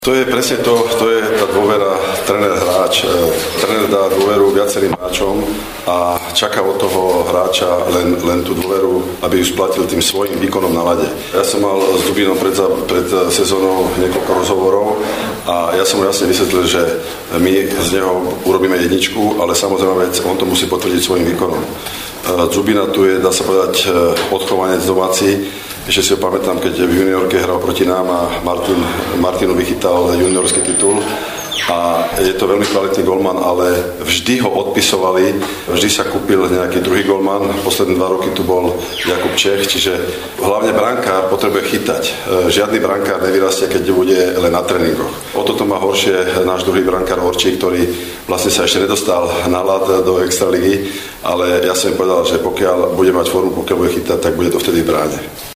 To je presne to je tá dôvera tréner-hráč. Tréner dá dôveru viacerým hráčom a čaká od toho hráča len tú dôveru, aby ju splatil tým svojím výkonom na ľade. Ja som mal s Dubinom pred sezónou niekoľko rozhovorov a ja som mu jasne vysvetlil, že my z neho urobíme jedničku, ale samozrejme vec, on to musí potvrdiť svojím výkonom. Zubina tu je, dá sa povedať, odchovanec domáci. Ešte si ho pamätám, keď v juniorke hral proti nám a Martinu vychytal juniorský titul. A je to veľmi kvalitný golman, ale vždy ho odpisovali, vždy sa kúpil nejaký druhý golman. Posledné 2 roky tu bol Jakub Čech, čiže hlavne brankár potrebuje chytať. Žiadny brankár nevyrastie, keď bude len na tréningoch. O toto má horšie náš druhý brankár Orčík, ktorý vlastne sa ešte nedostal na ľad do extraligy, ale ja som im povedal, že pokiaľ bude mať formu, pokiaľ bude chytať, tak bude to vtedy v bráne.